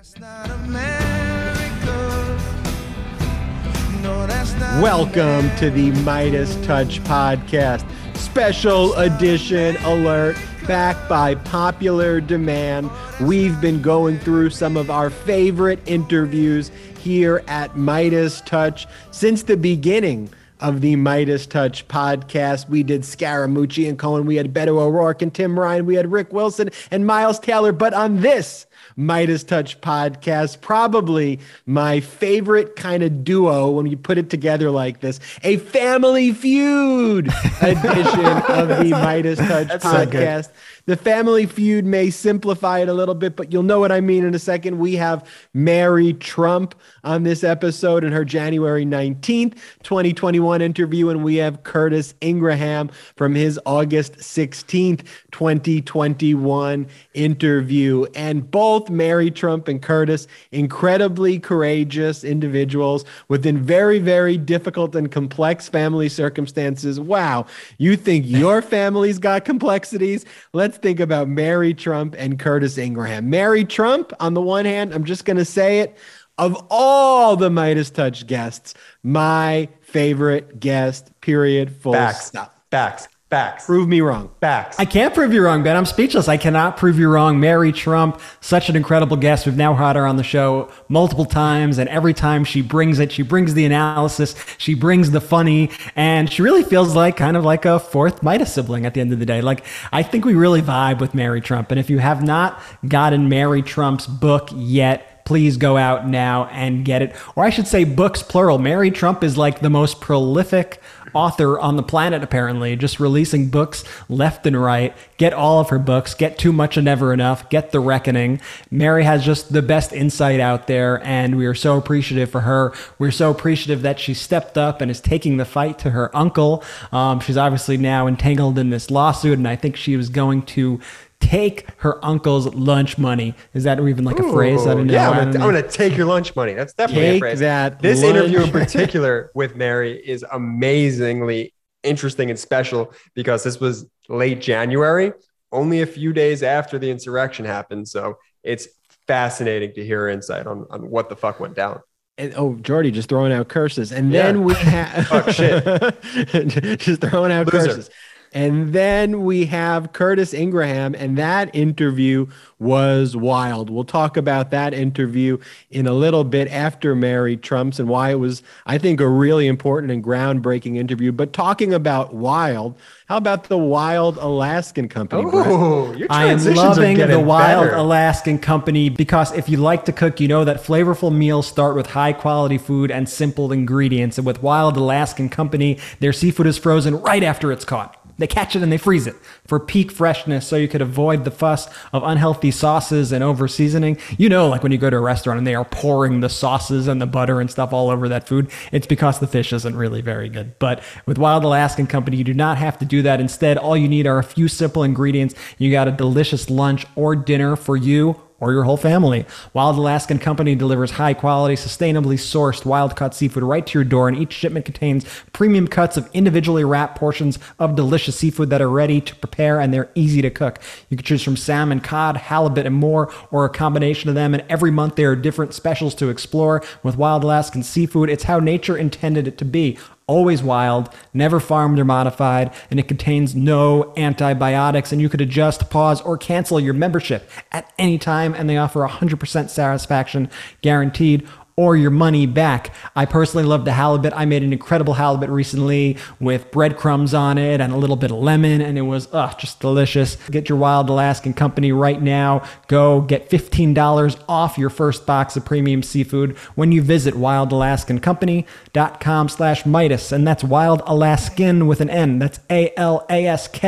Welcome to the Midas Touch Podcast. Special edition alert. Back by popular demand. We've been going through some of our favorite interviews here at Midas Touch since the beginning of the Midas Touch podcast. We did Scaramucci and Cohen. We had Beto O'Rourke and Tim Ryan. We had Rick Wilson and Miles Taylor. But on this Midas Touch podcast, probably my favorite kind of duo when you put it together like this, a Family Feud edition of the Midas Touch podcast. The Family Feud may simplify it a little bit, but you'll know what I mean in a second. We have Mary Trump on this episode in her January 19th, 2021 interview, and we have Curtis Ingraham from his August 16th, 2021 interview. And both Mary Trump and Curtis, incredibly courageous individuals within very, very difficult and complex family circumstances. Wow. You think your family's got complexities? Let's think about Mary Trump and Curtis Ingraham. Mary Trump, on the one hand, I'm just going to say it, of all the Midas Touch guests, my favorite guest, period, full stop. Facts. Prove me wrong. Facts. I can't prove you wrong, Ben. I'm speechless. I cannot prove you wrong. Mary Trump, such an incredible guest. We've now had her on the show multiple times, and every time she brings it, she brings the analysis, she brings the funny, and she really feels like kind of like a fourth Midas sibling at the end of the day. Like, I think we really vibe with Mary Trump, and if you have not gotten Mary Trump's book yet, please go out now and get it. Or I should say books, plural. Mary Trump is like the most prolific author on the planet, apparently, just releasing books left and right. Get all of her books. Get Too Much and Never Enough. Get The Reckoning. Mary has just the best insight out there, and we are so appreciative for her. We're so appreciative that she stepped up and is taking the fight to her uncle. She's obviously now entangled in this lawsuit, and I think she was going to take her uncle's lunch money. Is that even like a phrase? I don't know. Yeah, I'm going to take your lunch money. That's definitely a phrase. This interview in particular with Mary is amazingly interesting and special because this was late January, only a few days after the insurrection happened. So it's fascinating to hear her insight on what the fuck went down. And Jordy just throwing out curses. And then we have... Fuck shit. Just throwing out curses. And then we have Curtis Ingraham, and that interview was wild. We'll talk about that interview in a little bit after Mary Trump's and why it was, I think, a really important and groundbreaking interview. But talking about wild, how about the Wild Alaskan Company, Brett? I am loving the Wild Alaskan Company because if you like to cook, you know that flavorful meals start with high-quality food and simple ingredients. And with Wild Alaskan Company, their seafood is frozen right after it's caught. They catch it and they freeze it for peak freshness so you could avoid the fuss of unhealthy sauces and over seasoning. You know, like when you go to a restaurant and they are pouring the sauces and the butter and stuff all over that food, it's because the fish isn't really very good. But with Wild Alaskan Company, you do not have to do that. Instead, all you need are a few simple ingredients. You got a delicious lunch or dinner for you or your whole family. Wild Alaskan Company delivers high-quality, sustainably sourced wild-caught seafood right to your door, and each shipment contains premium cuts of individually wrapped portions of delicious seafood that are ready to prepare, and they're easy to cook. You can choose from salmon, cod, halibut, and more, or a combination of them, and every month there are different specials to explore. With Wild Alaskan Seafood, it's how nature intended it to be. Always wild, never farmed or modified, and it contains no antibiotics, and you could adjust, pause, or cancel your membership at any time, and they offer 100% satisfaction guaranteed or your money back. I personally love the halibut. I made an incredible halibut recently with breadcrumbs on it and a little bit of lemon, and it was just delicious. Get your Wild Alaskan Company right now. Go get $15 off your first box of premium seafood when you visit wildalaskancompany.com/Midas, and that's Wild Alaskan with an N. That's ALASK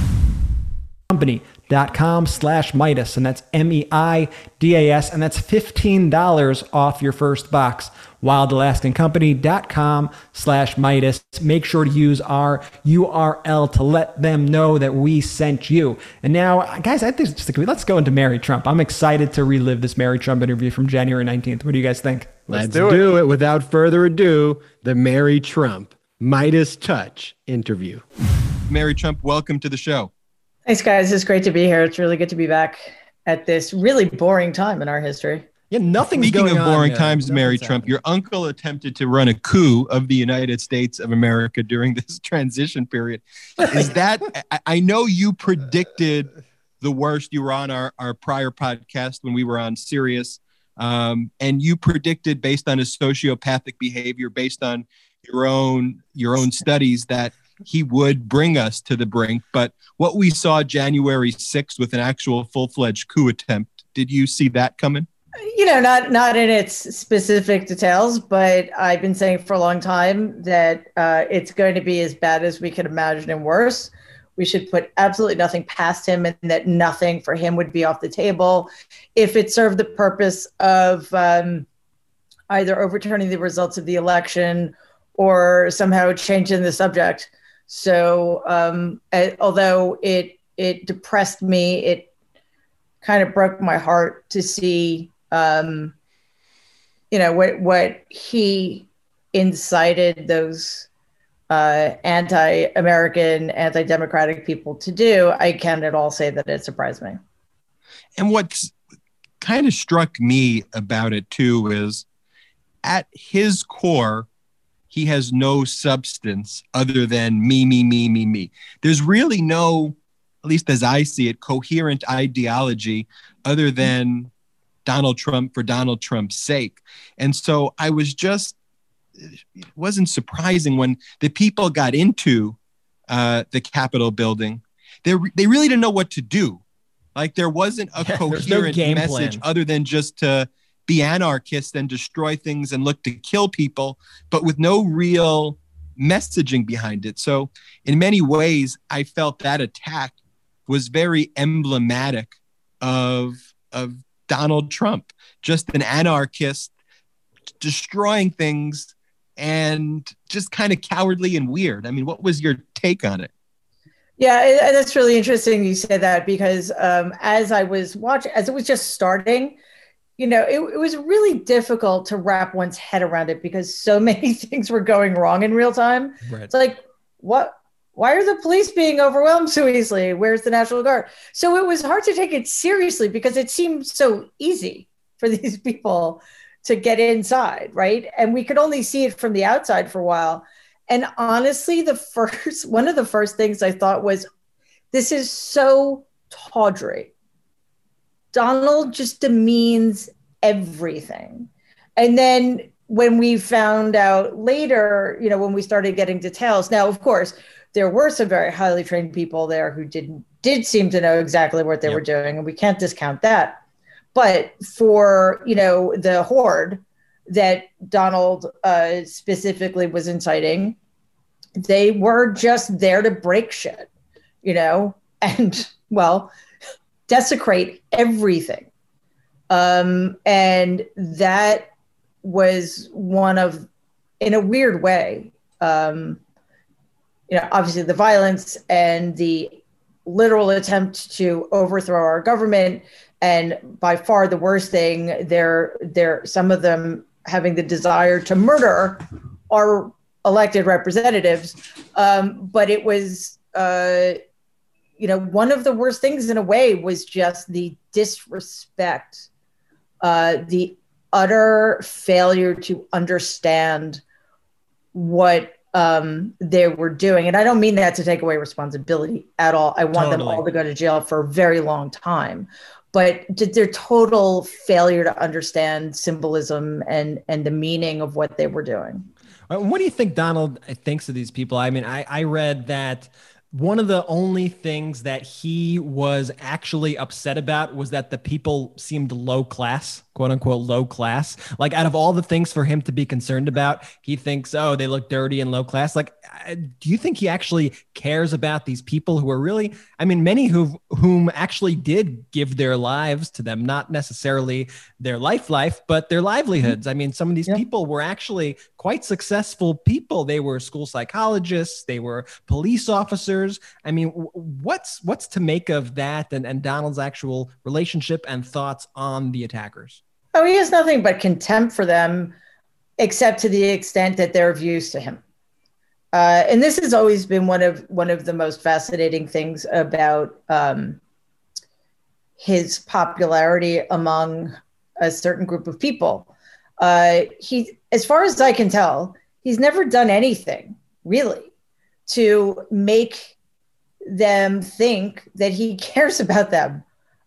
company.com/Midas, and that's MEIDAS, and that's $15 off your first box. wildalaskancompany.com/Midas. Make sure to use our URL to let them know that we sent you. And now, guys, I think let's go into Mary Trump. I'm excited to relive this Mary Trump interview from January 19th. What do you guys think? Let's do it. Without further ado, the Mary Trump Midas Touch interview. Mary Trump, welcome to the show. Thanks, guys. It's great to be here. It's really good to be back at this really boring time in our history. Yeah, nothing's Speaking going of on. boring times, Mary Trump, your uncle attempted to run a coup of the United States of America during this transition period. Is that, I know you predicted the worst. You were on our prior podcast when we were on Sirius, and you predicted based on his sociopathic behavior, based on your own studies, that he would bring us to the brink. But what we saw January 6th with an actual full-fledged coup attempt, did you see that coming? Not in its specific details, but I've been saying for a long time that it's going to be as bad as we can imagine and worse. We should put absolutely nothing past him, and that nothing for him would be off the table if it served the purpose of either overturning the results of the election or somehow changing the subject. So although it depressed me, it kind of broke my heart to see what he incited those anti-American, anti-democratic people to do. I can't at all say that it surprised me. And what's kind of struck me about it too is, at his core, he has no substance other than me. There's really no, at least as I see it, coherent ideology other than Donald Trump for Donald Trump's sake. And so it wasn't surprising when the people got into the Capitol building. They really didn't know what to do. Like, there wasn't a coherent message other than just to be anarchists and destroy things and look to kill people, but with no real messaging behind it. So in many ways, I felt that attack was very emblematic of Donald Trump, just an anarchist destroying things and just kind of cowardly and weird. I mean, what was your take on it? Yeah, that's really interesting you say that, because as it was just starting, it was really difficult to wrap one's head around it because so many things were going wrong in real time. Right. It's like, why are the police being overwhelmed so easily? Where's the National Guard? So it was hard to take it seriously because it seemed so easy for these people to get inside, right? And we could only see it from the outside for a while. And honestly, one of the first things I thought was, this is so tawdry. Donald just demeans everything. And then when we found out later, when we started getting details, now, of course, there were some very highly trained people there who did seem to know exactly what they were doing, and we can't discount that. But for, the horde that Donald specifically was inciting, they were just there to break shit, and, desecrate everything. And that was one of, in a weird way, obviously the violence and the literal attempt to overthrow our government. And by far the worst thing, they're some of them having the desire to murder our elected representatives. But it was, one of the worst things in a way was just the disrespect, the utter failure to understand what they were doing. And I don't mean that to take away responsibility at all. I want them all to go to jail for a very long time. But their total failure to understand symbolism and the meaning of what they were doing. What do you think Donald thinks of these people? I mean, I read that one of the only things that he was actually upset about was that the people seemed low class, quote unquote, low class. Like, out of all the things for him to be concerned about, he thinks, oh, they look dirty and low class. Like, do you think he actually cares about these people who are really, many whom actually did give their lives to them, not necessarily their life, but their livelihoods. I mean, some of these people were actually quite successful people. They were school psychologists. They were police officers. I mean, what's to make of that and Donald's actual relationship and thoughts on the attackers? Oh, he has nothing but contempt for them, except to the extent that they're of use to him. And this has always been one of the most fascinating things about his popularity among a certain group of people. As far as I can tell, he's never done anything really to make them think that he cares about them.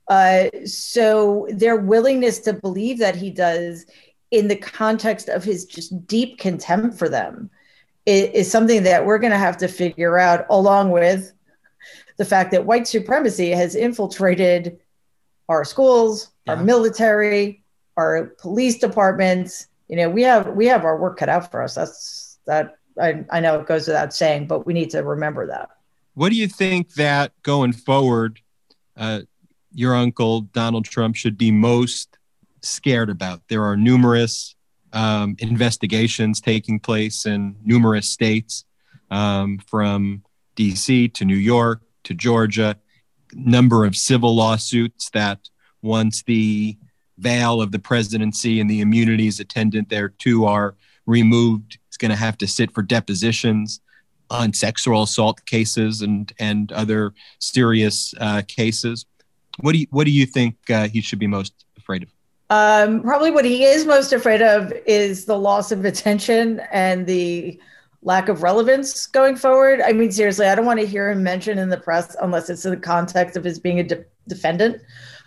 So their willingness to believe that he does in the context of his just deep contempt for them is something that we're going to have to figure out, along with the fact that white supremacy has infiltrated our schools, our military, our police departments. You know, we have our work cut out for us. I know it goes without saying, but we need to remember that. What do you think that going forward, your uncle Donald Trump should be most scared about? There are numerous investigations taking place in numerous states, from DC to New York to Georgia, number of civil lawsuits that once the veil of the presidency and the immunities attendant thereto are removed, it's going to have to sit for depositions on sexual assault cases and other serious cases. What do you think he should be most afraid of? Probably what he is most afraid of is the loss of attention and the lack of relevance going forward. I mean, seriously, I don't want to hear him mentioned in the press unless it's in the context of his being a defendant.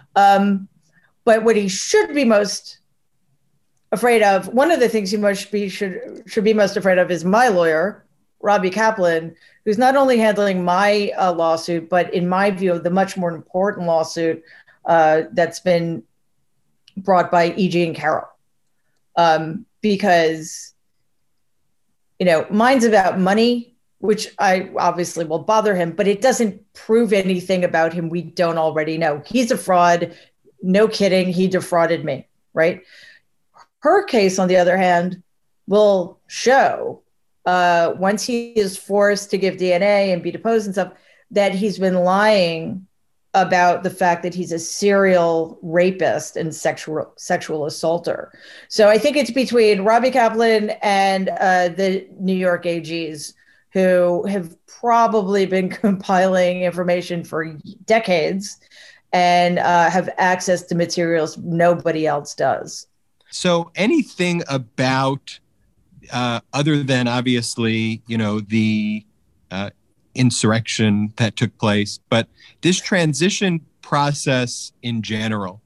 But what he should be most afraid of, one of the things he should be most afraid of is my lawyer, Robbie Kaplan, who's not only handling my lawsuit, but in my view, the much more important lawsuit that's been brought by E.G. and Carroll. Because, you know, mine's about money, which I obviously will bother him, but it doesn't prove anything about him we don't already know. He's a fraud. No kidding. He defrauded me, right? Her case, on the other hand, will show once he is forced to give DNA and be deposed and stuff, that he's been lying about the fact that he's a serial rapist and sexual assaulter. So I think it's between Robbie Kaplan and the New York AGs, who have probably been compiling information for decades and have access to materials nobody else does. So anything about, other than obviously, you know, the insurrection that took place, but this transition process in general,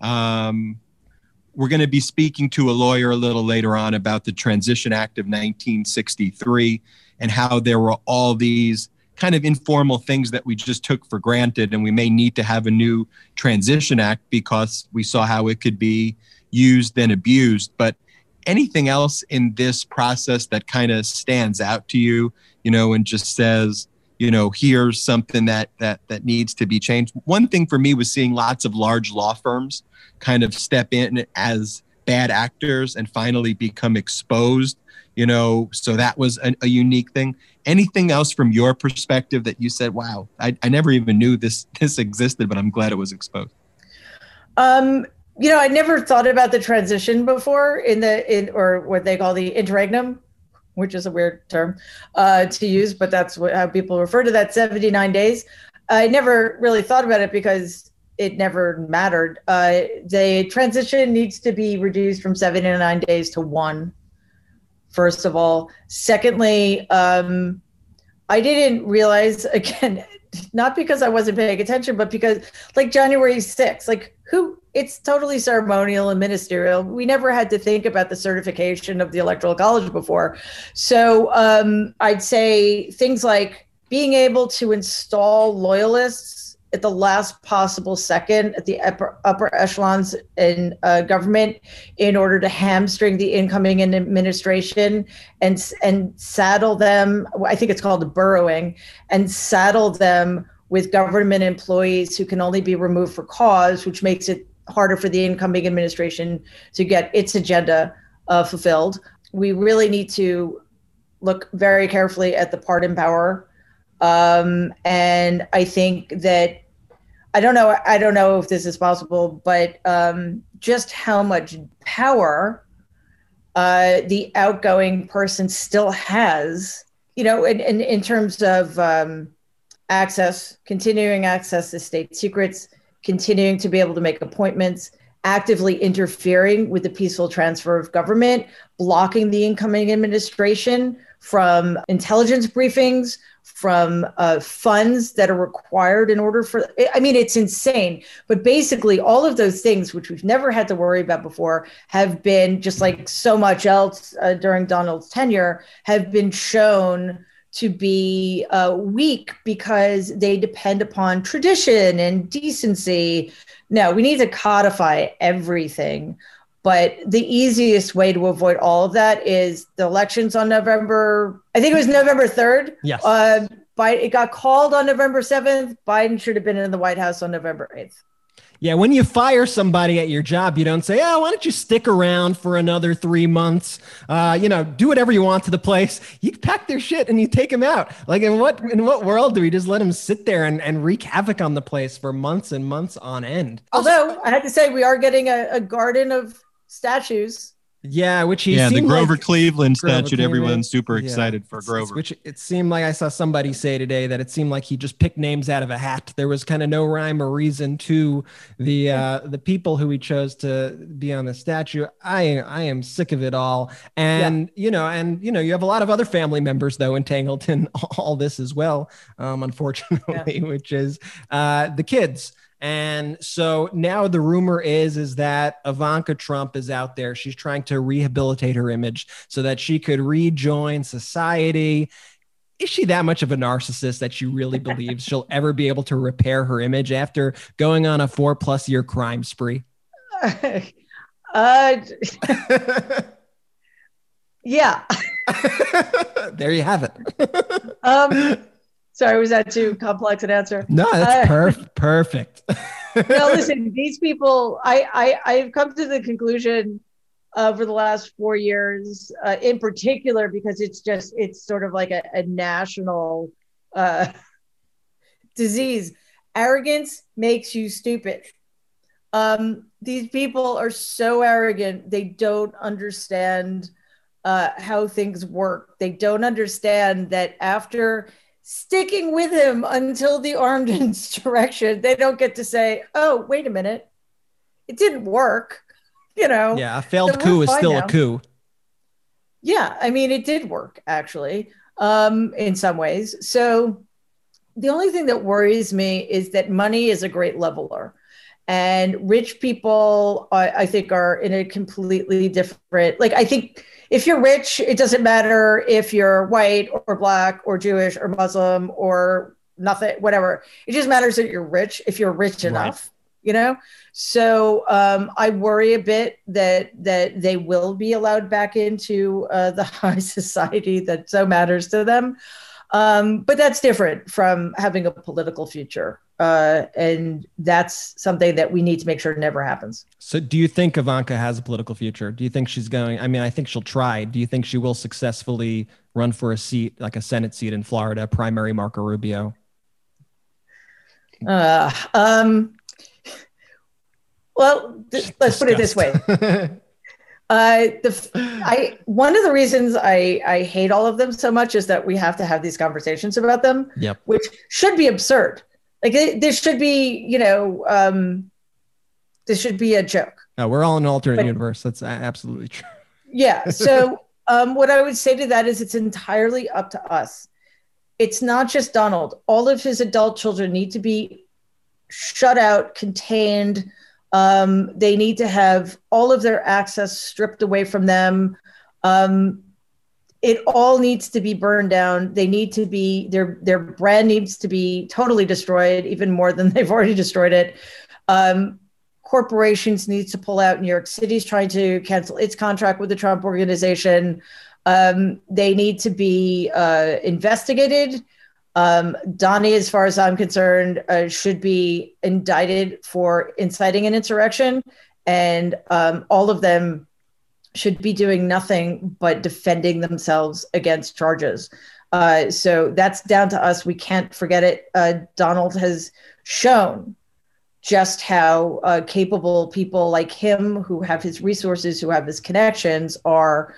we're going to be speaking to a lawyer a little later on about the Transition Act of 1963 and how there were all these kind of informal things that we just took for granted, and we may need to have a new Transition Act because we saw how it could be used and abused. But anything else in this process that kind of stands out to you, you know, and just says, you know, here's something that needs to be changed? One thing for me was seeing lots of large law firms kind of step in as bad actors and finally become exposed, you know, so that was a unique thing. Anything else from your perspective that you said, wow, I never even knew this existed, but I'm glad it was exposed? You know, I never thought about the transition before or what they call the interregnum, which is a weird term to use, but that's how people refer to that 79 days. I never really thought about it because it never mattered. The transition needs to be reduced from 79 days to 1, first of all. Secondly, I didn't realize, again, not because I wasn't paying attention, but because like January 6th, like it's totally ceremonial and ministerial. We never had to think about the certification of the Electoral College before. So I'd say things like being able to install loyalists at the last possible second at the upper echelons in government in order to hamstring the incoming administration and saddle them, I think it's called burrowing, and saddle them with government employees who can only be removed for cause, which makes it harder for the incoming administration to get its agenda fulfilled. We really need to look very carefully at the pardon power. And I think that, I don't know if this is possible, but just how much power the outgoing person still has, you know, in terms of continuing access to state secrets, continuing to be able to make appointments, actively interfering with the peaceful transfer of government, blocking the incoming administration from intelligence briefings, from funds that are required in order for, I mean, it's insane. But basically all of those things, which we've never had to worry about before, have been, just like so much else during Donald's tenure, have been shown to be weak because they depend upon tradition and decency. No, we need to codify everything. But the easiest way to avoid all of that is the elections on November, I think it was November 3rd. Yes. It got called on November 7th. Biden should have been in the White House on November 8th. Yeah, when you fire somebody at your job, you don't say, "Oh, why don't you stick around for another 3 months? Do whatever you want to the place." You pack their shit and you take them out. Like, in what world do we just let them sit there and wreak havoc on the place for months and months on end? Although I had to say, we are getting a garden of statues. Yeah, the Grover Cleveland statue. Everyone's super excited for Grover. Which it seemed like I saw somebody say today that it seemed like he just picked names out of a hat. There was kind of no rhyme or reason to the people who he chose to be on the statue. I am sick of it all. And you have a lot of other family members though entangled in all this as well, unfortunately, which is the kids. And so now the rumor is that Ivanka Trump is out there. She's trying to rehabilitate her image so that she could rejoin society. Is she that much of a narcissist that she really believes she'll ever be able to repair her image after going on a 4+ year crime spree? Yeah. There you have it. Sorry, was that too complex an answer? No, that's perfect. No, listen, these people, I've come to the conclusion over the last 4 years, in particular, because it's sort of like a national disease. Arrogance makes you stupid. These people are so arrogant, they don't understand how things work. They don't understand that after sticking with him until the armed insurrection, they don't get to say, "Oh, wait a minute, it didn't work." Yeah, a failed coup is still a coup. Yeah, I mean, it did work actually, in some ways. So the only thing that worries me is that money is a great leveler, and rich people, I think, are in a completely different. Like, I think, if you're rich, it doesn't matter if you're white or black or Jewish or Muslim or nothing, whatever. It just matters that you're rich, if you're rich enough, So I worry a bit that they will be allowed back into the high society that so matters to them. But that's different from having a political future. And that's something that we need to make sure never happens. So do you think Ivanka has a political future? Do you think she's going, I think she'll try. Do you think she will successfully run for a seat, like a Senate seat in Florida, primary Marco Rubio? Well, let's put it this way. One of the reasons I hate all of them so much is that we have to have these conversations about them, which should be absurd. Like, this should be, this should be a joke. No, we're all in an alternate universe. That's absolutely true. Yeah. So what I would say to that is it's entirely up to us. It's not just Donald. All of his adult children need to be shut out, contained. They need to have all of their access stripped away from them. It all needs to be burned down. They need to be, their brand needs to be totally destroyed, even more than they've already destroyed it. Corporations need to pull out. New York City's trying to cancel its contract with the Trump Organization. They need to be investigated. Donnie, as far as I'm concerned, should be indicted for inciting an insurrection, and all of them should be doing nothing but defending themselves against charges. So that's down to us. We can't forget it. Donald has shown just how capable people like him, who have his resources, who have his connections, are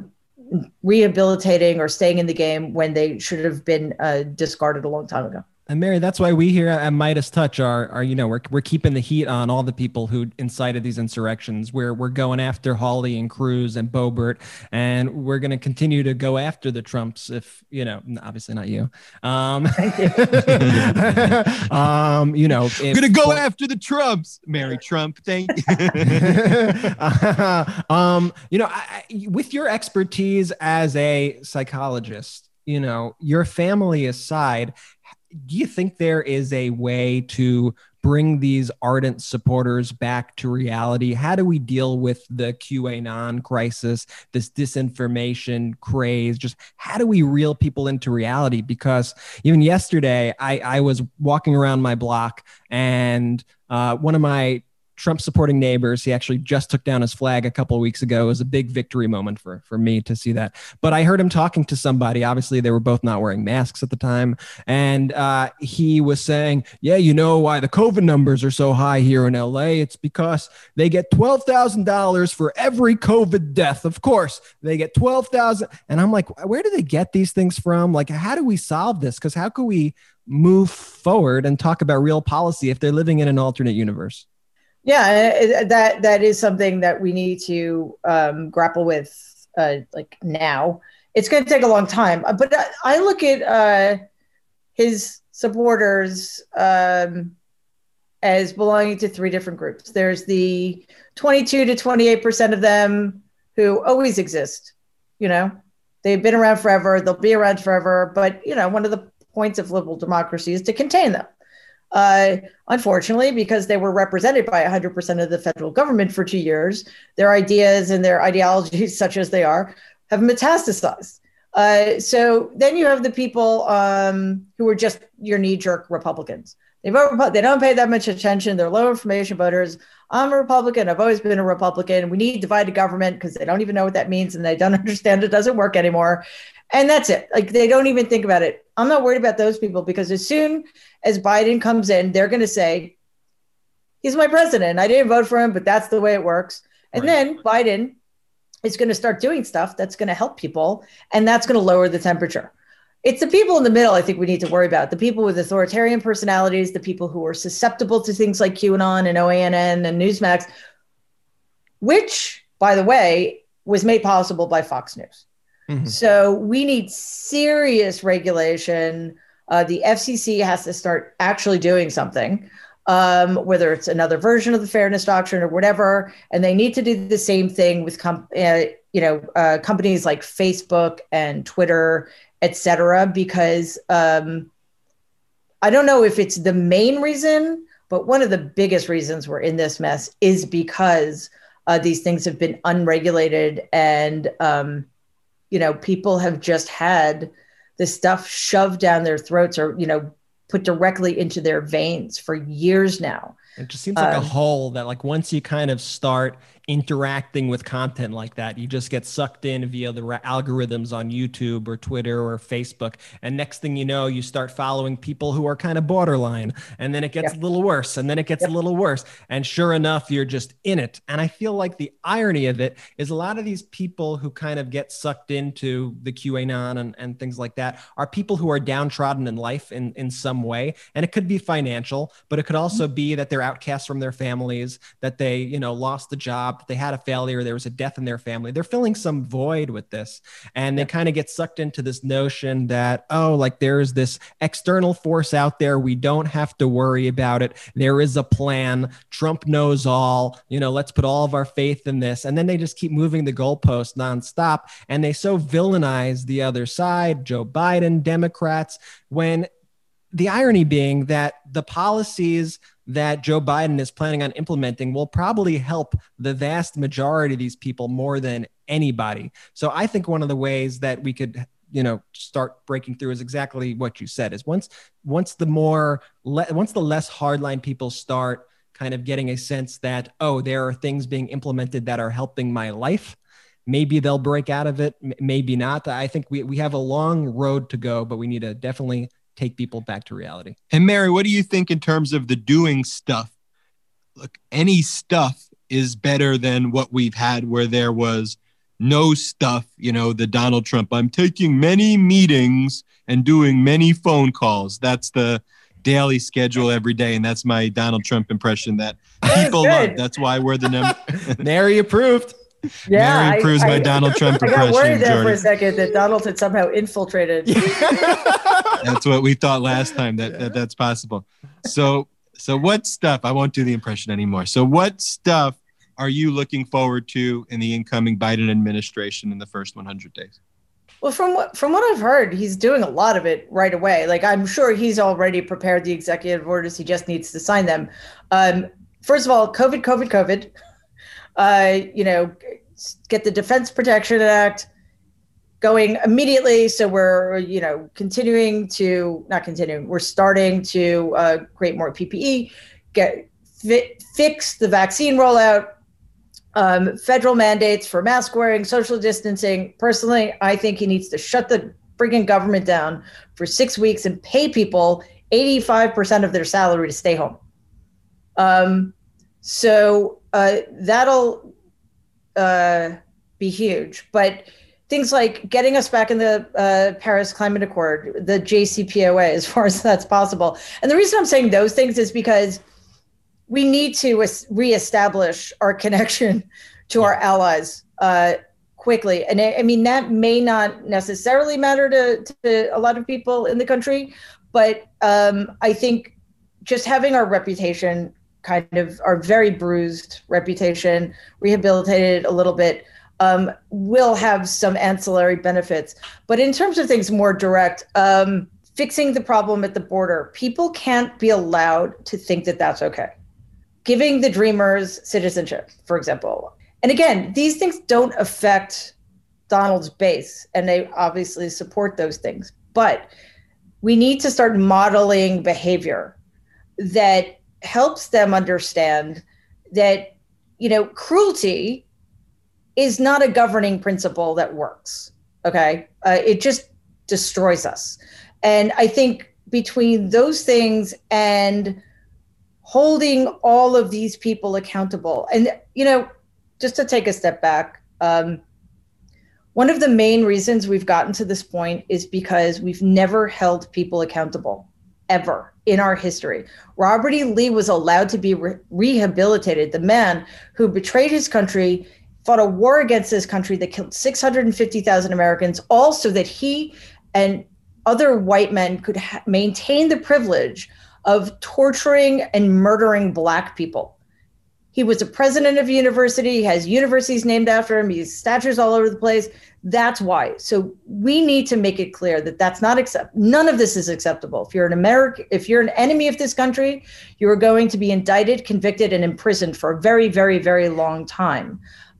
rehabilitating or staying in the game when they should have been discarded a long time ago. And Mary, that's why we here at Midas Touch are we're keeping the heat on all the people who incited these insurrections. We're going after Hawley and Cruz and Boebert, and we're going to continue to go after the Trumps. If obviously not you. Thank you. We're going to go after the Trumps, Mary Trump. Thank you. With your expertise as a psychologist, your family aside, do you think there is a way to bring these ardent supporters back to reality? How do we deal with the QAnon crisis, this disinformation craze? Just how do we reel people into reality? Because even yesterday, I was walking around my block, and one of my Trump supporting neighbors, he actually just took down his flag a couple of weeks ago. It was a big victory moment for me to see that. But I heard him talking to somebody. Obviously, they were both not wearing masks at the time. And he was saying, yeah, you know why the COVID numbers are so high here in LA? It's because they get $12,000 for every COVID death. Of course, they get $12,000. And I'm like, where do they get these things from? Like, how do we solve this? Because how could we move forward and talk about real policy if they're living in an alternate universe? Yeah, that is something that we need to grapple with now. It's going to take a long time. But I look at his supporters as belonging to three different groups. There's the 22 to 28% of them who always exist. They've been around forever. They'll be around forever. But, one of the points of liberal democracy is to contain them. Unfortunately, because they were represented by 100% of the federal government for 2 years, their ideas and their ideologies, such as they are, have metastasized. So then you have the people who are just your knee-jerk Republicans. They don't pay that much attention. They're low information voters. I'm a Republican. I've always been a Republican. We need divided government because they don't even know what that means and they don't understand it doesn't work anymore. And that's it. They don't even think about it. I'm not worried about those people because as soon as Biden comes in, they're going to say, he's my president. I didn't vote for him, but that's the way it works. And then Biden is going to start doing stuff that's going to help people, and that's going to lower the temperature. It's the people in the middle I think we need to worry about, the people with authoritarian personalities, the people who are susceptible to things like QAnon and OANN and Newsmax, which, by the way, was made possible by Fox News. Mm-hmm. So we need serious regulation. The FCC has to start actually doing something, whether it's another version of the fairness doctrine or whatever. And they need to do the same thing with companies like Facebook and Twitter, et cetera, because I don't know if it's the main reason, but one of the biggest reasons we're in this mess is because these things have been unregulated and people have just had this stuff shoved down their throats or, put directly into their veins for years now. It just seems like a hole that once you kind of start interacting with content like that, you just get sucked in via the algorithms on YouTube or Twitter or Facebook. And next thing you know, you start following people who are kind of borderline, and then it gets a little worse, and then it gets a little worse. And sure enough, you're just in it. And I feel like the irony of it is a lot of these people who kind of get sucked into the QAnon and things like that are people who are downtrodden in life in some way. And it could be financial, but it could also be that they're outcasts from their families, that they, lost the job, that they had a failure, there was a death in their family. They're filling some void with this. And they kind of get sucked into this notion that, there's this external force out there. We don't have to worry about it. There is a plan. Trump knows all, let's put all of our faith in this. And then they just keep moving the goalpost nonstop. And they so villainize the other side, Joe Biden, Democrats, when the irony being that the policies that Joe Biden is planning on implementing will probably help the vast majority of these people more than anybody. So I think one of the ways that we could, start breaking through is exactly what you said, is once the less hardline people start kind of getting a sense that, there are things being implemented that are helping my life, maybe they'll break out of it, maybe not. I think we have a long road to go, but we need to definitely take people back to reality. And Mary, what do you think in terms of the doing stuff? Look, any stuff is better than what we've had where there was no stuff, the Donald Trump, I'm taking many meetings and doing many phone calls. That's the daily schedule every day, and that's my Donald Trump impression that people love. That's why we're the number. Mary approved. Yeah, Mary approves my Donald Trump impression. I got worried there for a second that Donald had somehow infiltrated. That's what we thought last time, that's possible. So what stuff, I won't do the impression anymore. So what stuff are you looking forward to in the incoming Biden administration in the first 100 days? Well, from what I've heard, he's doing a lot of it right away. Like, I'm sure he's already prepared the executive orders. He just needs to sign them. First of all, COVID. Get the Defense Production Act going immediately. So we're, we're starting to create more PPE, fix the vaccine rollout, federal mandates for mask wearing, social distancing. Personally, I think he needs to shut the freaking government down for 6 weeks and pay people 85% of their salary to stay home. So that'll be huge. But things like getting us back in the Paris Climate Accord, the JCPOA, as far as that's possible. And the reason I'm saying those things is because we need to reestablish our connection to our allies quickly. And I mean, that may not necessarily matter to a lot of people in the country, but I think just having our reputation, kind of our very bruised reputation, rehabilitated a little bit, will have some ancillary benefits. But in terms of things more direct, fixing the problem at the border, people can't be allowed to think that that's okay. Giving the Dreamers citizenship, for example. And again, these things don't affect Donald's base, and they obviously support those things. But we need to start modeling behavior that helps them understand that, cruelty is not a governing principle that works, okay? It just destroys us. And I think between those things and holding all of these people accountable, and, just to take a step back, one of the main reasons we've gotten to this point is because we've never held people accountable, ever, in our history. Robert E. Lee was allowed to be rehabilitated, the man who betrayed his country, fought a war against his country that killed 650,000 Americans, all so that he and other white men could maintain the privilege of torturing and murdering Black people. He was a president of a university. He has universities named after him. He has statues all over the place. That's why. So we need to make it clear that that's not none of this is acceptable. If you're an enemy of this country, you are going to be indicted, convicted, and imprisoned for a very, very, very long time.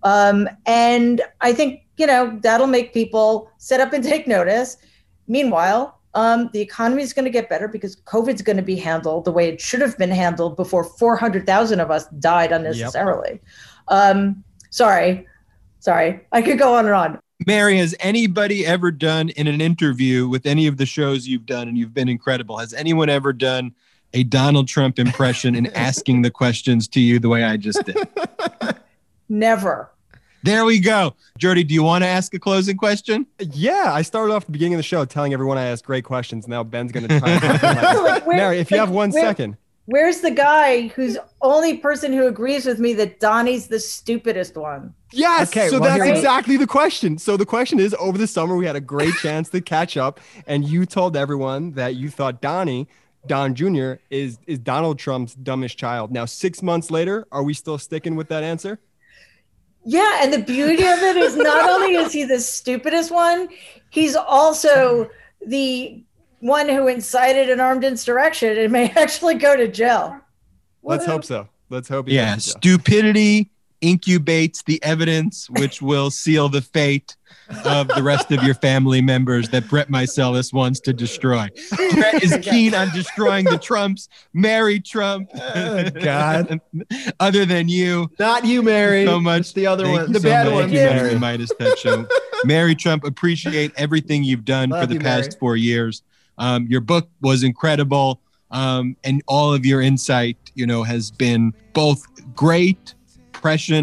And I think, that'll make people sit up and take notice. Meanwhile, the economy is going to get better because COVID's going to be handled the way it should have been handled before 400,000 of us died unnecessarily. Yep. Sorry. I could go on and on. Mary, has anybody ever done in an interview with any of the shows you've done, and you've been incredible, has anyone ever done a Donald Trump impression and asking the questions to you the way I just did? Never. There we go. Jordy, do you want to ask a closing question? Yeah, I started off the beginning of the show telling everyone I asked great questions. Now Ben's going to try and Mary, if you have 1 second. Where's the guy who's only person who agrees with me that Donnie's the stupidest one? Yes. Okay, so that's exactly the question. So the question is, over the summer, we had a great chance to catch up, and you told everyone that you thought Don Jr. is Donald Trump's dumbest child. Now, 6 months later, are we still sticking with that answer? Yeah, and the beauty of it is not only is he the stupidest one, he's also the one who incited an armed insurrection and may actually go to jail. Let's hope so. Let's hope. Yeah, stupidity incubates the evidence which will seal the fate of the rest of your family members that Brett Meiselas wants to destroy. Brett is keen on destroying the Trumps. Mary Trump. Oh, God. Other than you. Not you, Mary. So much. It's the other one. The bad one. Mary Midas Touch Show. Mary Trump, appreciate everything you've done for the past 4 years. Your book was incredible. And all of your insight, has been both great, prescient,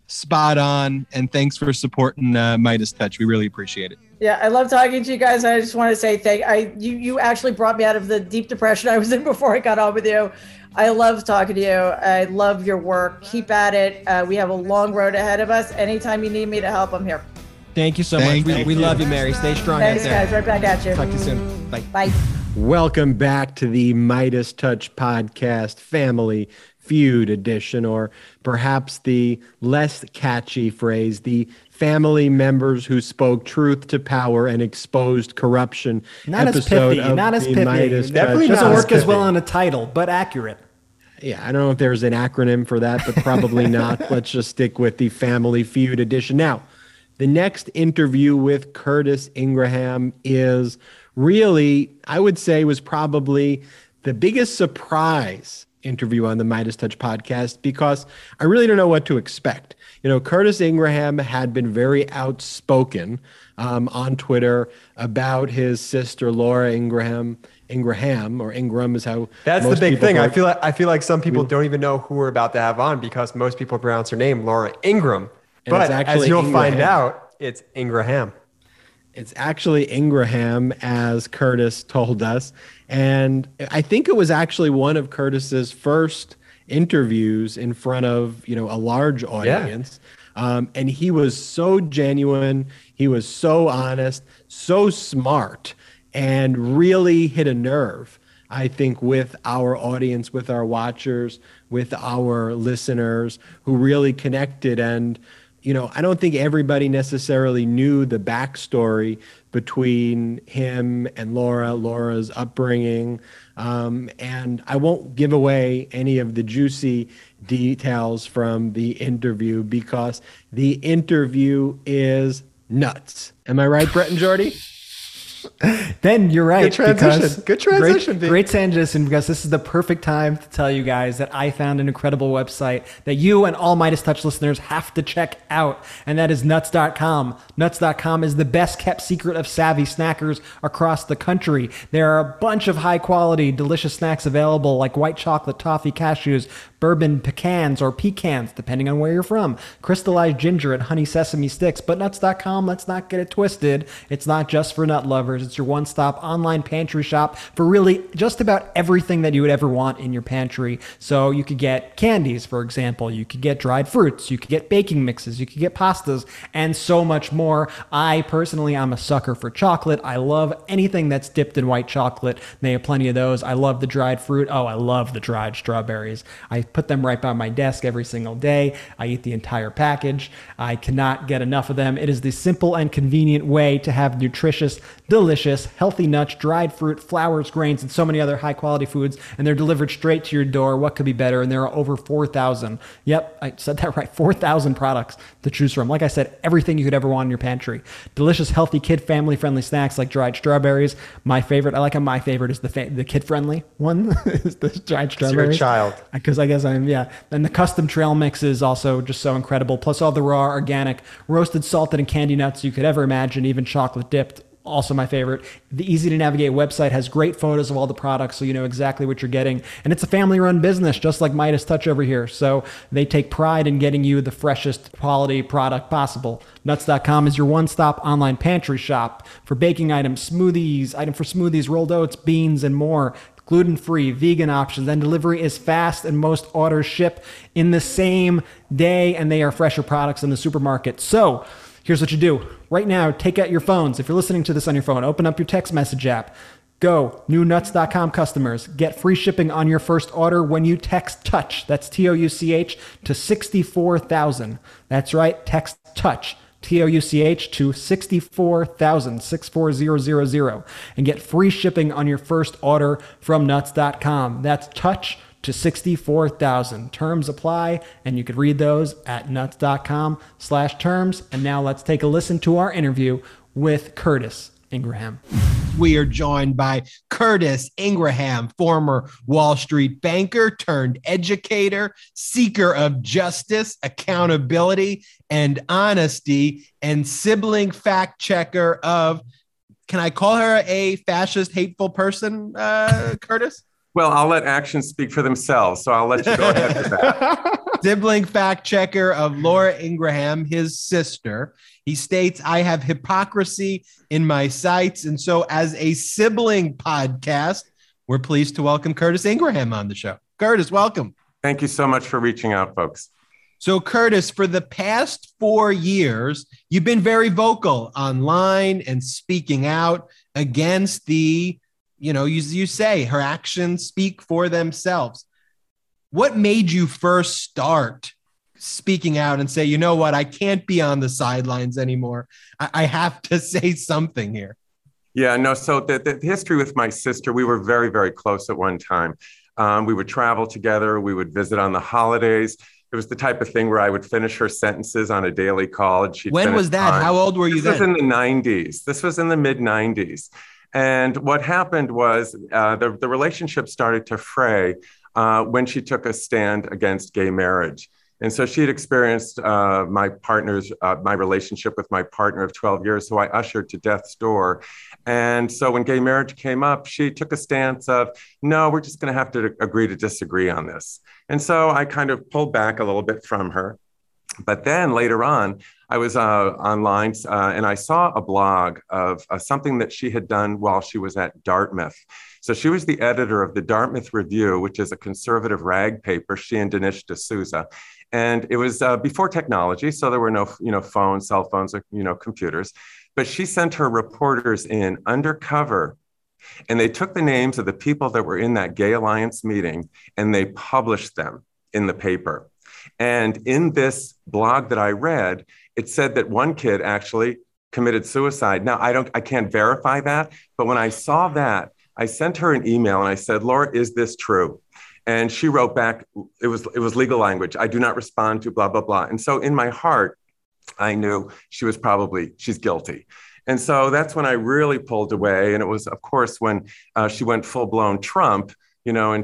spot on. And thanks for supporting Midas Touch. We really appreciate it. Yeah, I love talking to you guys. I just want to say you actually brought me out of the deep depression I was in before I got on with you. I love talking to you. I love your work. Keep at it. We have a long road ahead of us. Anytime you need me to help, I'm here. Thank you so much. We love you, Mary. Stay strong Thanks, out there. guys. Right back at you. Talk to you soon. Bye. Bye. Welcome back to the Midas Touch Podcast Family Feud edition, or perhaps the less catchy phrase, the family members who spoke truth to power and exposed corruption. Not as pithy. Not as pithy. Definitely doesn't work as well on a title, but accurate. Yeah, I don't know if there's an acronym for that, but probably not. Let's just stick with the Family Feud edition. Now, the next interview with Curtis Ingraham is really, I would say, was probably the biggest surprise interview on the Midas Touch podcast, because I really don't know what to expect. You know, Curtis Ingraham had been very outspoken on Twitter about his sister Laura Ingraham, or Ingram is how that's the big thing. I feel like some people don't even know who we're about to have on, because most people pronounce her name Laura Ingram. But as you'll find out, it's Ingraham. It's actually Ingraham, as Curtis told us. And I think it was actually one of Curtis's first interviews in front of, a large audience. Yeah. And he was so genuine. He was so honest, so smart, and really hit a nerve, I think, with our audience, with our watchers, with our listeners, who really connected. And I don't think everybody necessarily knew the backstory between him and Laura's upbringing. And I won't give away any of the juicy details from the interview, because the interview is nuts. Am I right, Brett and Jordy? Then you're right. Good transition. Great transition, because this is the perfect time to tell you guys that I found an incredible website that you and all Midas Touch listeners have to check out, and that is nuts.com. Nuts.com is the best kept secret of savvy snackers across the country. There are a bunch of high quality, delicious snacks available, like white chocolate toffee cashews, bourbon pecans or pecans, depending on where you're from, crystallized ginger, and honey sesame sticks. But nuts.com, let's not get it twisted. It's not just for nut lovers. It's your one-stop online pantry shop for really just about everything that you would ever want in your pantry. So you could get candies, for example. You could get dried fruits. You could get baking mixes. You could get pastas, and so much more. I personally, I'm a sucker for chocolate. I love anything that's dipped in white chocolate. They have plenty of those. I love the dried fruit. Oh, I love the dried strawberries. I put them right by my desk every single day. I eat the entire package. I cannot get enough of them. It is the simple and convenient way to have nutritious, delicious, healthy nuts, dried fruit, flours, grains, and so many other high quality foods, and they're delivered straight to your door. What could be better? And there are over 4,000. Yep, I said that right. 4,000 products to choose from. Like I said, everything you could ever want in your pantry. Delicious, healthy, kid family friendly snacks like dried strawberries. My favorite is the kid friendly one is the dried strawberries. It's your child. Because I guess and the custom trail mix is also just so incredible. Plus all the raw, organic, roasted, salted, and candy nuts you could ever imagine, even chocolate dipped. Also my favorite. The easy to navigate website has great photos of all the products, so you know exactly what you're getting. And it's a family run business, just like Midas Touch over here. So they take pride in getting you the freshest quality product possible. Nuts.com is your one-stop online pantry shop for baking items, smoothies, rolled oats, beans, and more. Gluten-free, vegan options, and delivery is fast, and most orders ship in the same day, and they are fresher products in the supermarket. So here's what you do. Right now, take out your phones. If you're listening to this on your phone, open up your text message app. Go, new nuts.com customers. Get free shipping on your first order when you text TOUCH. That's TOUCH to 64,000. That's right, text TOUCH. TOUCH to 64,000, 64000, and get free shipping on your first order from nuts.com. That's TOUCH to 64,000. Terms apply, and you could read those at nuts.com/terms. And now let's take a listen to our interview with Curtis Ingraham. We are joined by Curtis Ingraham, former Wall Street banker turned educator, seeker of justice, accountability, and honesty, and sibling fact checker of, can I call her a fascist, hateful person, Curtis? Well, I'll let actions speak for themselves, so I'll let you go ahead with that. sibling fact checker of Laura Ingraham, his sister. He states, I have hypocrisy in my sights. And so as a sibling podcast, we're pleased to welcome Curtis Ingraham on the show. Curtis, welcome. Thank you so much for reaching out, folks. So Curtis, for the past 4 years, you've been very vocal online and speaking out against the, you say her actions speak for themselves. What made you first start speaking out and say, you know what, I can't be on the sidelines anymore. I have to say something here. Yeah, no, so the history with my sister, we were very, very close at one time. We would travel together. We would visit on the holidays. It was the type of thing where I would finish her sentences on a daily call. And when was that? mine. How old were you then? This was in the 90s. This was in the mid 90s. And what happened was the relationship started to fray when she took a stand against gay marriage. And so she had experienced my relationship with my partner of 12 years, who I ushered to death's door. And so when gay marriage came up, she took a stance of, no, we're just going to have to agree to disagree on this. And so I kind of pulled back a little bit from her. But then later on, I was online and I saw a blog of something that she had done while she was at Dartmouth. So she was the editor of the Dartmouth Review, which is a conservative rag paper, she and Dinesh D'Souza. And it was before technology, so there were no, phones, cell phones, or, computers. But she sent her reporters in undercover, and they took the names of the people that were in that Gay Alliance meeting, and they published them in the paper. And in this blog that I read, it said that one kid actually committed suicide. Now, I can't verify that, but when I saw that, I sent her an email and I said, Laura, is this true? And she wrote back, it was legal language. I do not respond to blah, blah, blah. And so in my heart, I knew she's guilty. And so that's when I really pulled away. And it was, of course, when she went full blown Trump, in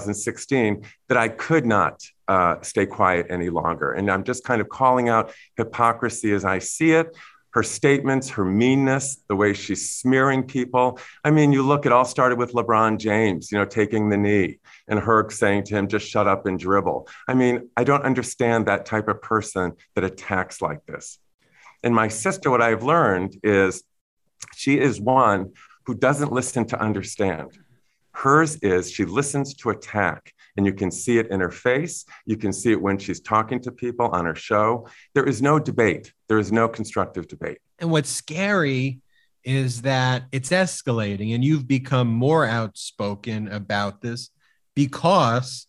2016, that I could not stay quiet any longer. And I'm just kind of calling out hypocrisy as I see it. Her statements, her meanness, the way she's smearing people. I mean, you look, it all started with LeBron James, taking the knee and her saying to him, just shut up and dribble. I mean, I don't understand that type of person that attacks like this. And my sister, what I've learned is she is one who doesn't listen to understand. Hers is she listens to attack. And you can see it in her face. You can see it when she's talking to people on her show. There is no debate. There is no constructive debate. And what's scary is that it's escalating and you've become more outspoken about this because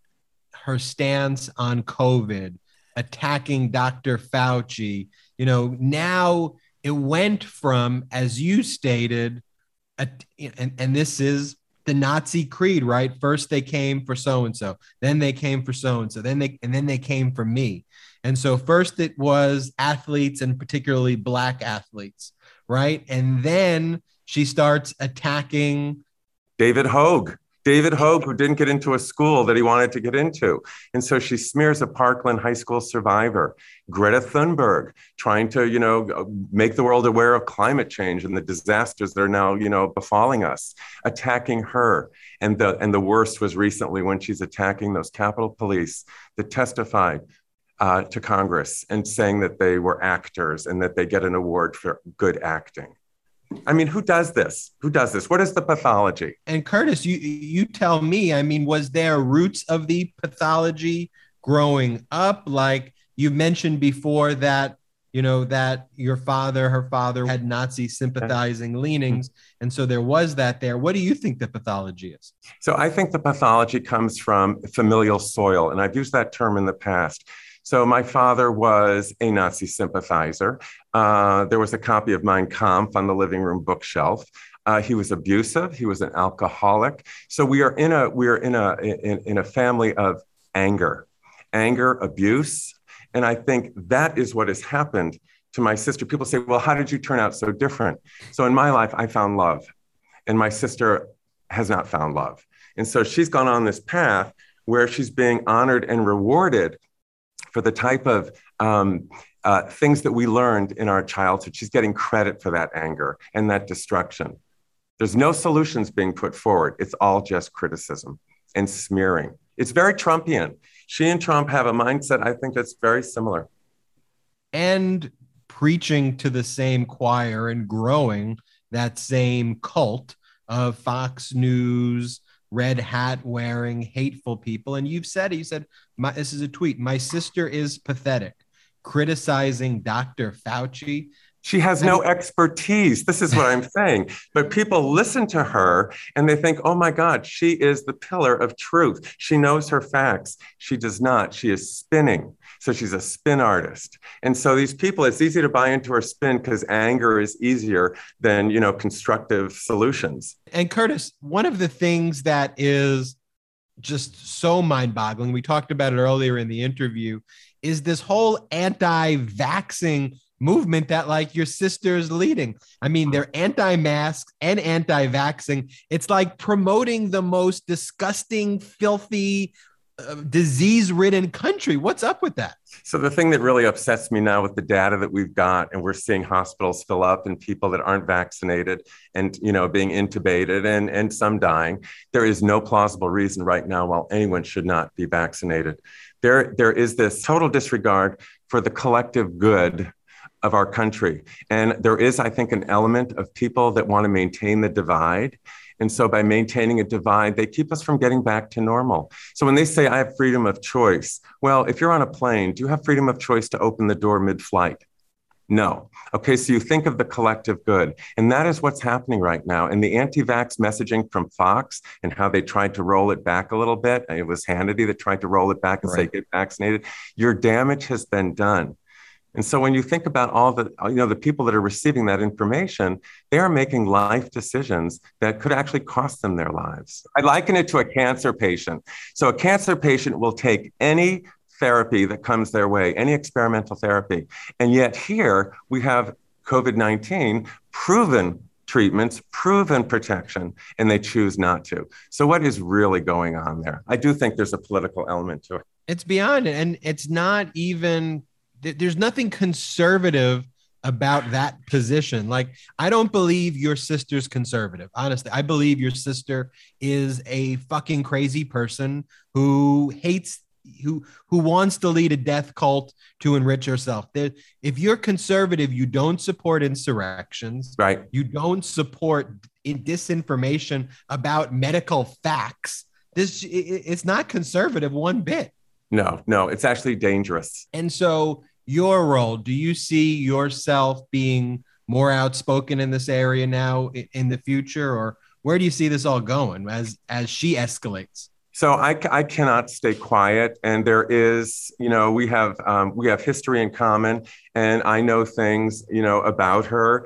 her stance on COVID, attacking Dr. Fauci, now it went from, as you stated, and this is the Nazi creed, right? First they came for so-and-so, then they came for so-and-so, then they came for me. And so first it was athletes and particularly Black athletes, right? And then she starts attacking David Hogue, who didn't get into a school that he wanted to get into. And so she smears a Parkland High School survivor, Greta Thunberg, trying to, make the world aware of climate change and the disasters that are now, befalling us, attacking her. And the worst was recently when she's attacking those Capitol Police that testified to Congress and saying that they were actors and that they get an award for good acting. I mean, who does this? What is the pathology? And Curtis, you tell me, I mean, was there roots of the pathology growing up? Like you mentioned before that, that her father had Nazi sympathizing leanings. And so there was that there. What do you think the pathology is? So I think the pathology comes from familial soil. And I've used that term in the past. So my father was a Nazi sympathizer. There was a copy of Mein Kampf on the living room bookshelf. He was abusive. He was an alcoholic. So we are in a family of anger, abuse. And I think that is what has happened to my sister. People say, well, how did you turn out so different? So in my life, I found love, and my sister has not found love. And so she's gone on this path where she's being honored and rewarded for the type of things that we learned in our childhood. She's getting credit for that anger and that destruction. There's no solutions being put forward. It's all just criticism and smearing. It's very Trumpian. she and Trump have a mindset, I think, that's very similar. And preaching to the same choir and growing that same cult of Fox News, red hat wearing, hateful people. And you've said it, you said, this is a tweet, my sister is pathetic, criticizing Dr. Fauci. She has no expertise. This is what I'm saying. But people listen to her and they think, oh my God, she is the pillar of truth. She knows her facts. She does not. She is spinning. So she's a spin artist. And so these people, it's easy to buy into her spin because anger is easier than, constructive solutions. And Curtis, one of the things that is just so mind-boggling, we talked about it earlier in the interview, is this whole anti-vaxxing movement that like your sister's leading. I mean, they're anti-masks and anti-vaxxing. It's like promoting the most disgusting, filthy, disease-ridden country. What's up with that? So the thing that really upsets me now with the data that we've got, and we're seeing hospitals fill up and people that aren't vaccinated and, being intubated and some dying, there is no plausible reason right now why anyone should not be vaccinated. There is this total disregard for the collective good of our country. And there is, I think, an element of people that want to maintain the divide. And so by maintaining a divide, they keep us from getting back to normal. So when they say I have freedom of choice, well, if you're on a plane, do you have freedom of choice to open the door mid-flight? No. Okay, so you think of the collective good. And that is what's happening right now. And the anti-vax messaging from Fox and how they tried to roll it back a little bit, and it was Hannity that tried to roll it back and say, get vaccinated. Your damage has been done. And so when you think about all the, the people that are receiving that information, they are making life decisions that could actually cost them their lives. I liken it to a cancer patient. So a cancer patient will take any therapy that comes their way, any experimental therapy. And yet here we have COVID-19 proven treatments, proven protection, and they choose not to. So what is really going on there? I do think there's a political element to it. It's beyond it. And it's not even... There's nothing conservative about that position. Like, I don't believe your sister's conservative. Honestly, I believe your sister is a fucking crazy person who hates, who wants to lead a death cult to enrich herself. If you're conservative, you don't support insurrections. Right. You don't support disinformation about medical facts. It's not conservative one bit. No, it's actually dangerous. And so your role, do you see yourself being more outspoken in this area now in the future, or where do you see this all going as she escalates? So I cannot stay quiet, and there is, we have history in common, and I know things, about her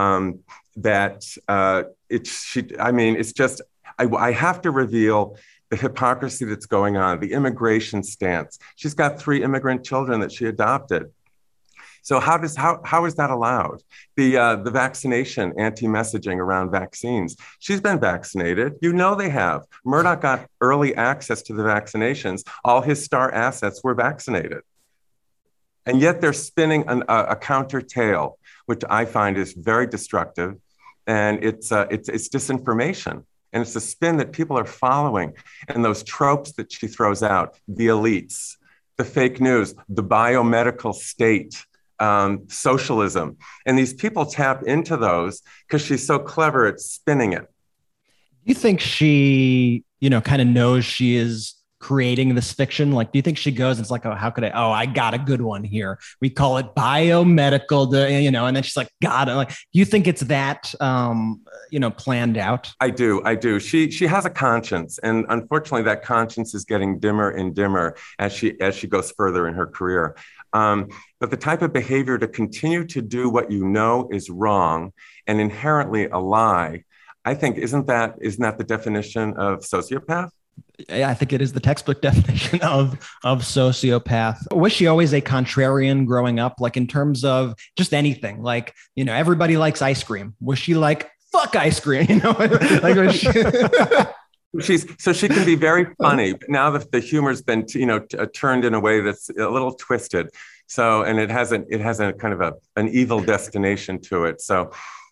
it's just I have to reveal the hypocrisy that's going on, the immigration stance. She's got 3 immigrant children that she adopted. So how is that allowed? The vaccination, anti-messaging around vaccines. She's been vaccinated. They have. Murdoch got early access to the vaccinations. All his star assets were vaccinated. And yet they're spinning a counter tale, which I find is very destructive. And it's disinformation. And it's a spin that people are following. And those tropes that she throws out, the elites, the fake news, the biomedical state, socialism. And these people tap into those because she's so clever at spinning it. Do you think she, kind of knows she is creating this fiction? Like, do you think she goes and it's like, oh, how could I got a good one here. We call it biomedical, and then she's like, got it. Like, do you think it's that, planned out? I do. She has a conscience. And unfortunately, that conscience is getting dimmer and dimmer as she goes further in her career. But the type of behavior to continue to do what is wrong and inherently a lie, I think, isn't that the definition of sociopath? I think it is the textbook definition of sociopath. Was she always a contrarian growing up? Like, in terms of just anything, like, everybody likes ice cream. Was she like, fuck ice cream? Like, was she... So she can be very funny, but now the humor's been, turned in a way that's a little twisted. So, and it has a kind of an evil destination to it. So,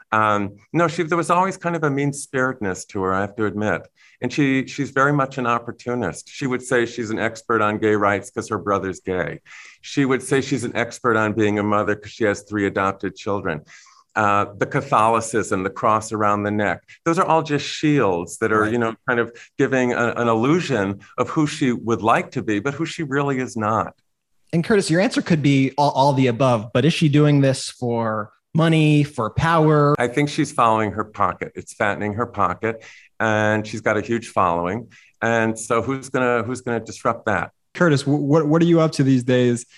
No, there was always kind of a mean-spiritedness to her, I have to admit. And she's very much an opportunist. She would say she's an expert on gay rights because her brother's gay. She would say she's an expert on being a mother because she has 3 adopted children. The Catholicism, the cross around the neck, those are all just shields that are, right, kind of giving an illusion of who she would like to be, but who she really is not. And Curtis, your answer could be all the above, but is she doing this for money, for power? I think she's following her pocket. It's fattening her pocket, and she's got a huge following. And so who's gonna disrupt that? Curtis, what are you up to these days,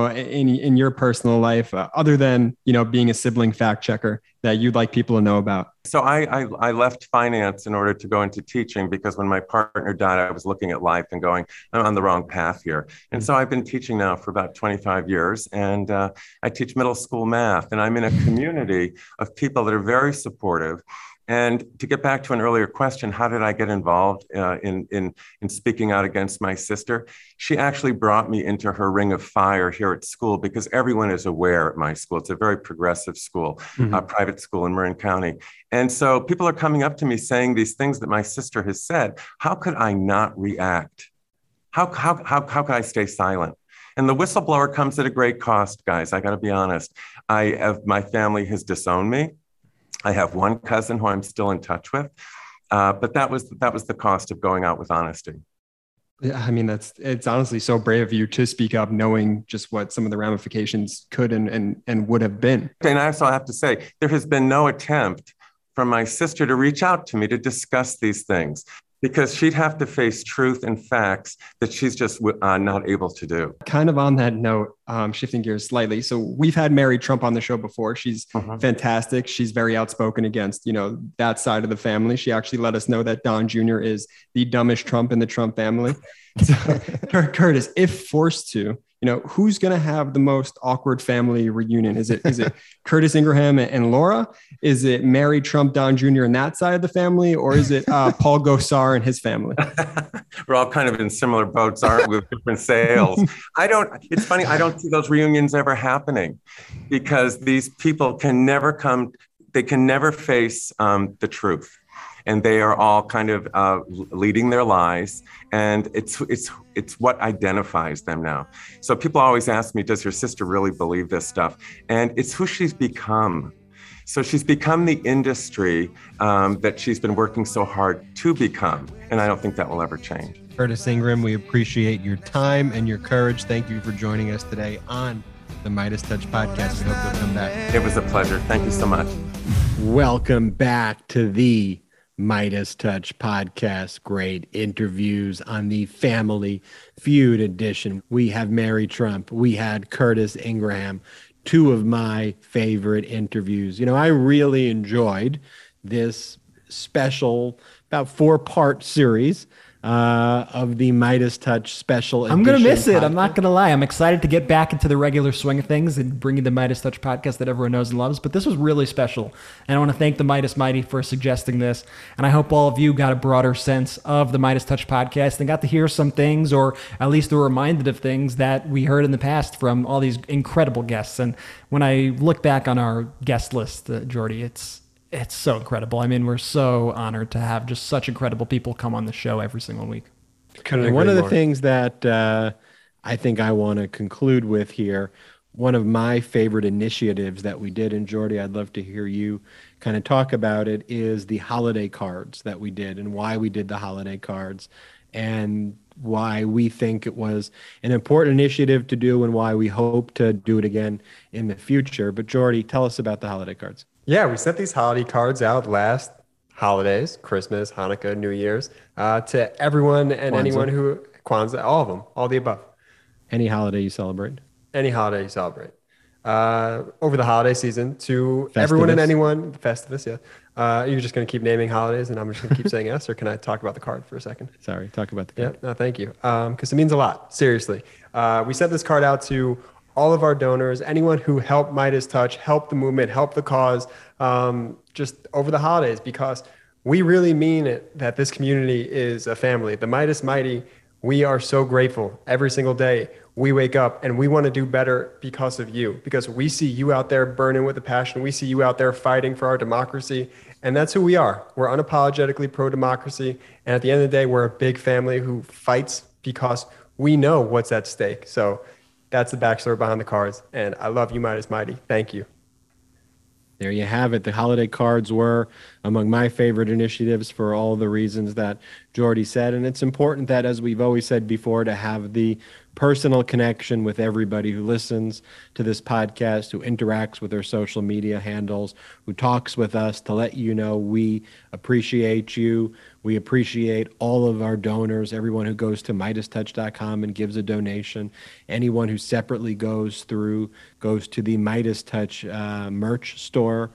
in your personal life, other than, being a sibling fact checker that you'd like people to know about? So I left finance in order to go into teaching because when my partner died, I was looking at life and going, I'm on the wrong path here. And so I've been teaching now for about 25 years, and I teach middle school math, and I'm in a community of people that are very supportive. And to get back to an earlier question, how did I get involved in speaking out against my sister? She actually brought me into her ring of fire here at school because everyone is aware at my school. It's a very progressive school, private school in Marin County. And so people are coming up to me saying these things that my sister has said. How could I not react? How could I stay silent? And the whistleblower comes at a great cost, guys. I got to be honest. My family has disowned me. I have one cousin who I'm still in touch with, but that was the cost of going out with honesty. Yeah, I mean, it's honestly so brave of you to speak up, knowing just what some of the ramifications could and would have been. And I also have to say, there has been no attempt from my sister to reach out to me to discuss these things, because she'd have to face truth and facts that she's just not able to do. Kind of on that note, shifting gears slightly. So we've had Mary Trump on the show before. She's fantastic. She's very outspoken against, that side of the family. She actually let us know that Don Jr. is the dumbest Trump in the Trump family. So, Curtis, if forced to, who's going to have the most awkward family reunion? Is it Curtis Ingraham and Laura? Is it Mary Trump, Don Jr. and that side of the family? Or is it Paul Gosar and his family? We're all kind of in similar boats, aren't we, with different sails? It's funny, I don't see those reunions ever happening because these people can never face the truth. And they are all kind of leading their lies. And it's what identifies them now. So people always ask me, does your sister really believe this stuff? And it's who she's become. So she's become the industry that she's been working so hard to become. And I don't think that will ever change. Curtis Ingraham, we appreciate your time and your courage. Thank you for joining us today on the Midas Touch podcast. We hope you'll come back. It was a pleasure. Thank you so much. Welcome back to the Midas Touch podcast. Great interviews on the Family Feud edition. We have Mary Trump. We had Curtis Ingraham, 2 of my favorite interviews. I really enjoyed this special, about 4-part series of the Midas Touch special edition. I'm going to miss it. I'm not going to lie. I'm excited to get back into the regular swing of things and bring you the Midas Touch podcast that everyone knows and loves. But this was really special. And I want to thank the Midas Mighty for suggesting this. And I hope all of you got a broader sense of the Midas Touch podcast and got to hear some things, or at least were reminded of things that we heard in the past from all these incredible guests. And when I look back on our guest list, Jordy, it's so incredible. I mean, we're so honored to have just such incredible people come on the show every single week. One of the things that I think I want to conclude with here, one of my favorite initiatives that we did, and Jordy, I'd love to hear you kind of talk about it, is the holiday cards that we did and why we did the holiday cards and why we think it was an important initiative to do and why we hope to do it again in the future. But Jordy, tell us about the holiday cards. Yeah, we sent these holiday cards out last holidays, Christmas, Hanukkah, New Year's, to everyone and Kwanzaa. Anyone who, Kwanzaa, all of them, all the above. Any holiday you celebrate. Any holiday you celebrate. Over the holiday season to Festivus. Everyone and anyone, Festivus, yeah. You're just going to keep naming holidays and I'm just going to keep saying yes, or can I talk about the card for a second? Sorry, talk about the card. Yeah, no, thank you. Because it means a lot, seriously. We sent this card out to all of our donors, anyone who helped Midas Touch, helped the movement, helped the cause, just over the holidays, because we really mean it, that this community is a family. The Midas Mighty, we are so grateful every single day. we wake up and we want to do better because of you, because we see you out there burning with a passion. We see you out there fighting for our democracy. And that's who we are. We're unapologetically pro-democracy. And at the end of the day, we're a big family who fights because we know what's at stake. So that's the backstory behind the cards. And I love you, Meidas Mighty. Thank you. There you have it. The holiday cards were among my favorite initiatives for all the reasons that Jordy said. And it's important that, as we've always said before, to have the personal connection with everybody who listens to this podcast, who interacts with our social media handles, who talks with us, to let you know we appreciate you. We appreciate all of our donors, everyone who goes to MeidasTouch.com and gives a donation, anyone who separately goes to the Meidas Touch merch store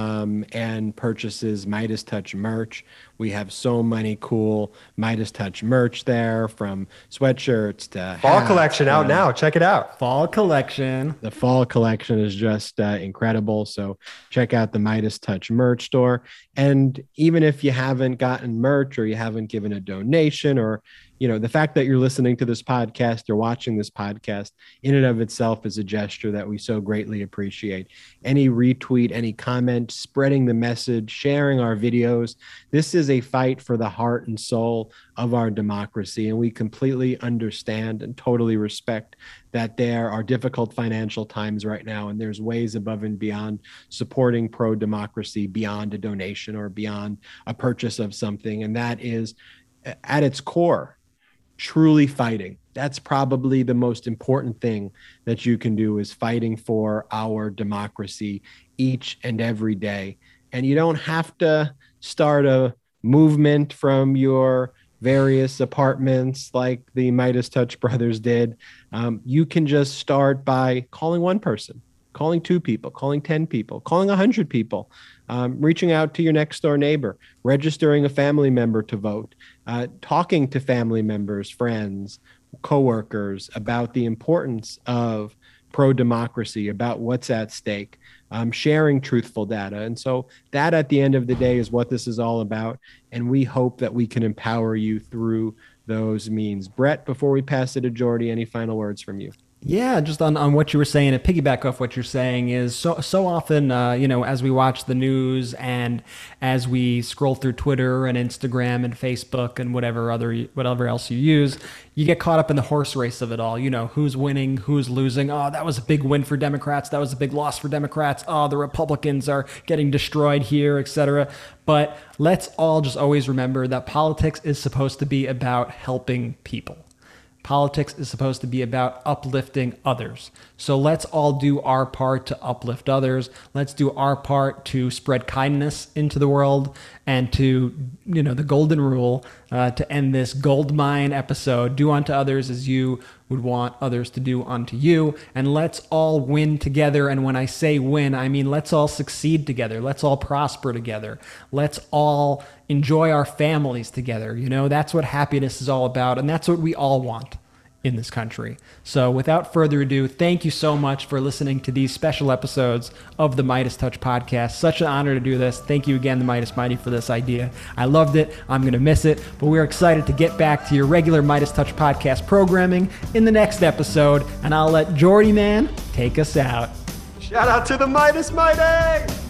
and purchases Meidas Touch merch. We have so many cool Meidas Touch merch there, from sweatshirts to fall collection out now. Check it out. Fall collection. The fall collection is just incredible. So check out the Meidas Touch merch store. And even if you haven't gotten merch or you haven't given a donation, or the fact that you're listening to this podcast or watching this podcast in and of itself is a gesture that we so greatly appreciate. Any retweet, any comment, spreading the message, sharing our videos. This is a fight for the heart and soul of our democracy. And we completely understand and totally respect that there are difficult financial times right now. And there's ways above and beyond supporting pro-democracy beyond a donation or beyond a purchase of something. And that is, at its core, truly fighting. That's probably the most important thing that you can do, is fighting for our democracy each and every day. And you don't have to start a movement from your various apartments like the Meidas Touch brothers did. You can just start by calling one person, calling 2 people, calling 10 people, calling 100 people, reaching out to your next door neighbor, registering a family member to vote, talking to family members, friends, coworkers about the importance of pro-democracy, about what's at stake, sharing truthful data. And so that, at the end of the day, is what this is all about. And we hope that we can empower you through those means. Brett, before we pass it to Jordy, any final words from you? Yeah, just on what you were saying, and piggyback off what you're saying, is so often, as we watch the news and as we scroll through Twitter and Instagram and Facebook and whatever else you use, you get caught up in the horse race of it all. Who's winning, who's losing. Oh, that was a big win for Democrats. That was a big loss for Democrats. Oh, the Republicans are getting destroyed here, etc. But let's all just always remember that politics is supposed to be about helping people. Politics is supposed to be about uplifting others. So let's all do our part to uplift others. Let's do our part to spread kindness into the world, and to, the golden rule, to end this gold mine episode: do unto others as you would want others to do unto you. And let's all win together. And when I say win, I mean let's all succeed together. Let's all prosper together. Let's all enjoy our families together. That's what happiness is all about. And that's what we all want in this country. So without further ado, thank you so much for listening to these special episodes of the Meidas Touch podcast. Such an honor to do this. Thank you again, the Meidas Mighty, for this idea. I loved it. I'm going to miss it, but we're excited to get back to your regular Meidas Touch podcast programming in the next episode. And I'll let Jordy Man take us out. Shout out to the Meidas Mighty!